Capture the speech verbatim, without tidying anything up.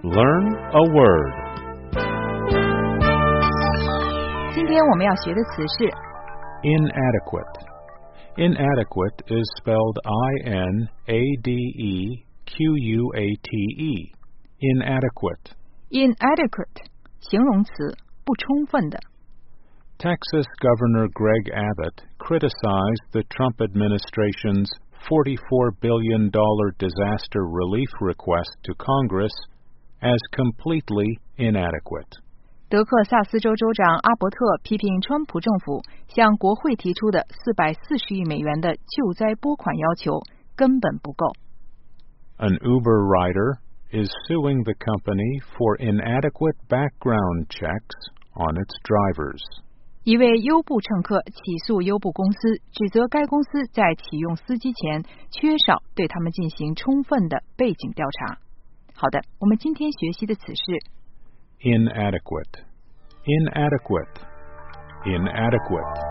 Learn a word. 今天我们要学的词是 Inadequate. Inadequate is spelled I N A D E Q U A T E. Inadequate. inadequate 形容词，不充分的。 Texas Governor Greg Abbott criticized the Trump administration's forty-four billion dollars disaster relief request to Congress as completely inadequate. 德克萨斯州州长阿伯特批评川普政府向国会提出的四百四十亿美元的救灾拨款要求根本不够。 An Uber rider is suing the company for inadequate background checks on its drivers. 一位优步乘客起诉优步公司，指责该公司在启用司机前缺少对他们进行充分的背景调查。好的，我们今天学习的词是 Inadequate. Inadequate. Inadequate.